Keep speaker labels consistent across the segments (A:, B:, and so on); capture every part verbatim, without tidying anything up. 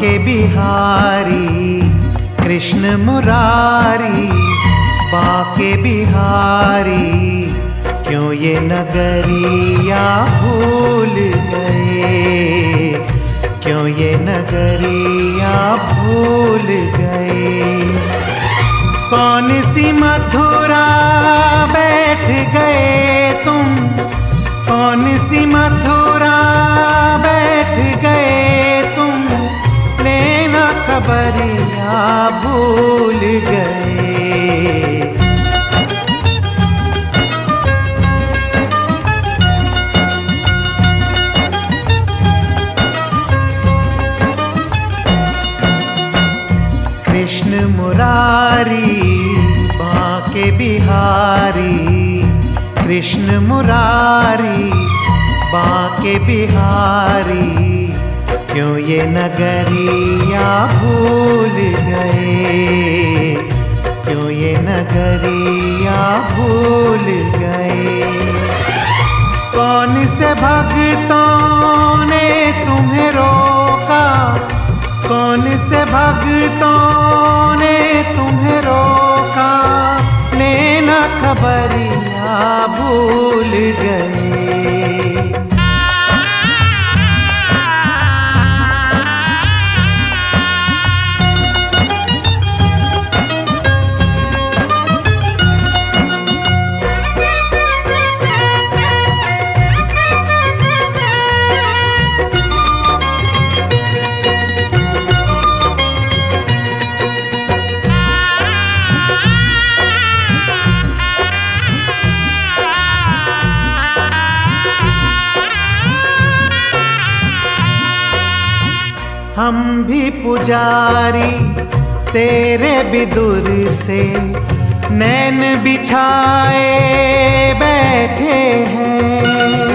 A: बांके बिहारी कृष्ण मुरारी, बांके बिहारी क्यों ये नगरिया भूल गए, क्यों ये नगरिया भूल गए। कौन सी मथुरा बैठ गए तुम, कौन सी मथुरा बैठ गए तुम, लेना खबरिया भूल गए। कृष्ण मुरारी बांके बिहारी, कृष्ण मुरारी बांके बिहारी क्यों ये नगरिया भूल गए, क्यों ये नगरिया भूल गए। कौन से भक्तों ने तुम्हें रोका, कौन से भक्तों ने तुम्हें रोका, लेना खबरिया भूल गए। हम भी पुजारी तेरे विदुर से नैन बिछाए बैठे हैं।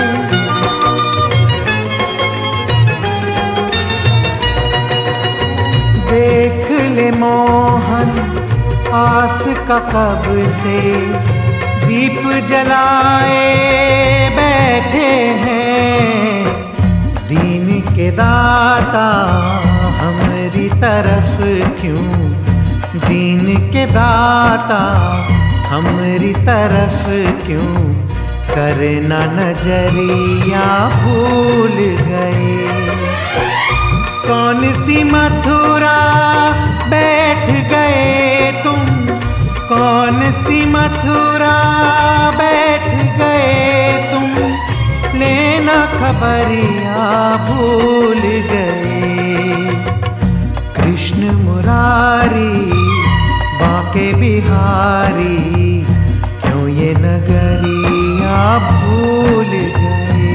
A: देख ले मोहन आस का कब से दीप जलाए बैठे हैं। दीन के दाता हमारी तरफ क्यों, दीन के दाता हमारी तरफ क्यों, करना नजरिया भूल गए। कौन सी मथुरा बैठ गए तुम, कौन सी मथुरा बैठ गए तुम, लेना खबरिया भूल गए। कृष्ण मुरारी बांके बिहारी क्यों ये नगरिया भूल गए।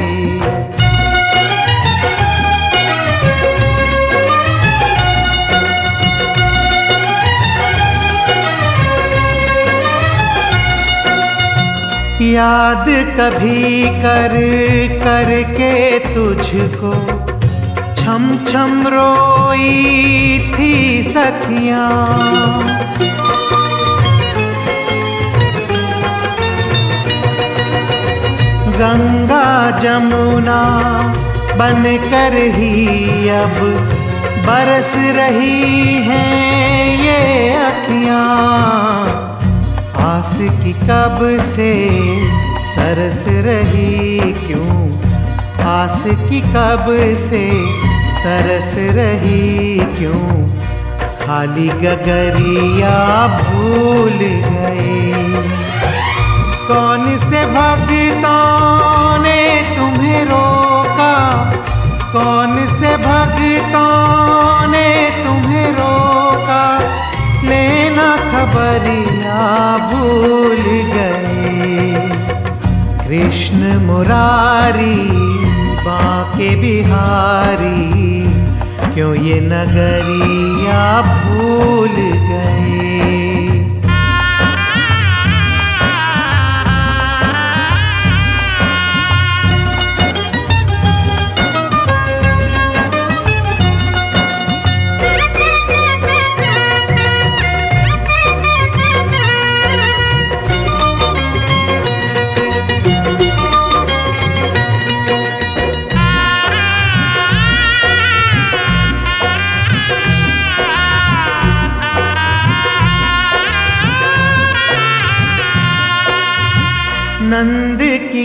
A: याद कभी कर करके तुझको छम छम रोई थी सखियां। गंगा जमुना बन कर ही अब बरस रही हैं ये अखियां। आस की कब से तरस रही क्यों, आस की कब से तरस रही क्यों, खाली गगरिया भूल गए। कौन से भक्तों ने तुम्हें रोका, कौन से भक्तों ने तुम्हें रोका, लेना खबरिया भूल गए। कृष्ण मुरारी बांके बिहारी क्यों ये नगरिया भूल गए।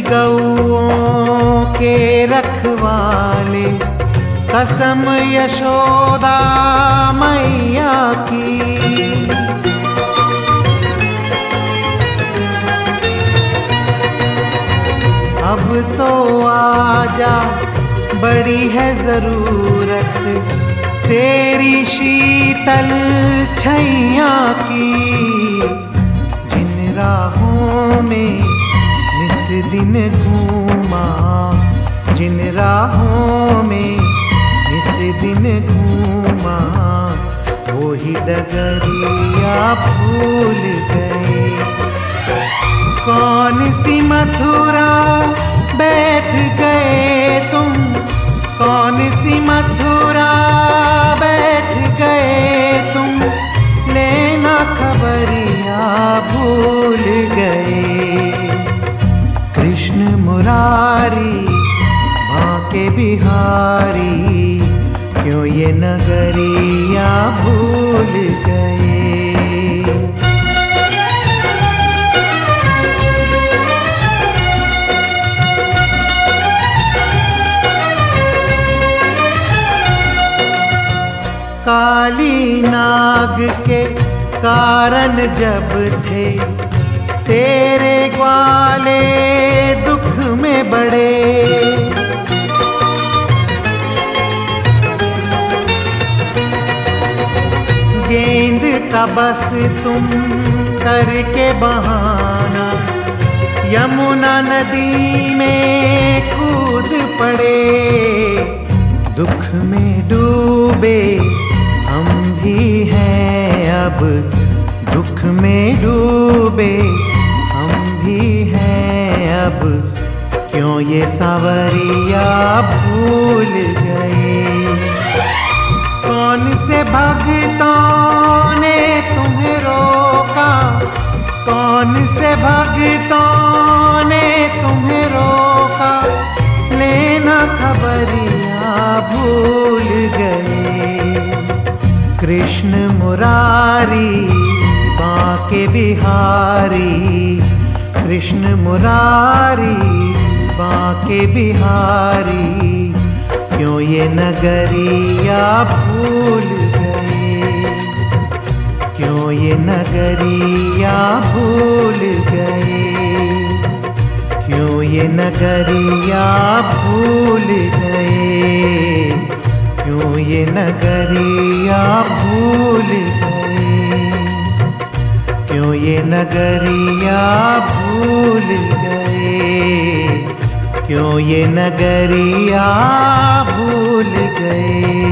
A: गऊओं के रखवाले, कसम यशोदा मैया की। अब तो आजा, बड़ी है जरूरत तेरी शीतल छैया की। जिन राहों में निस दिन घूमा, जिन राहों में निस दिन घूमा, वो ही डगरिया भूल गए। कौन सी मथुरा बैठ गए तुम, कौन सी मथुरा बैठ गए तुम, लेना खबरिया भूल गए। कृष्ण मुरारी बांके बिहारी, क्यों ये नगरिया भूल गए। काली नाग के कारण जब थे तेरे ग्वाले दुख में बड़े, गेंद का बस तुम करके बहाना, यमुना नदी में कूद पड़े। दुख में डूबे हम भी हैं अब, दुख में डूबे हम भी हैं अब, क्यों ये सांवरिया भूल गए। कौन से भक्तों ने तुम्हें रोका, कौन से भक्तों ने तुम्हें रोका, लेना खबरिया भूल गए। कृष्ण मुरारी बांके बिहारी, कृष्ण मुरारी बांके बिहारी, क्यों ये नगरिया भूल गए, क्यों ये नगरिया भूल गए, क्यों ये नगरिया भूल गए, क्यों ये नगरिया भूल गए, क्यों ये नगरिया भूल गए, क्यों ये नगरिया भूल गए।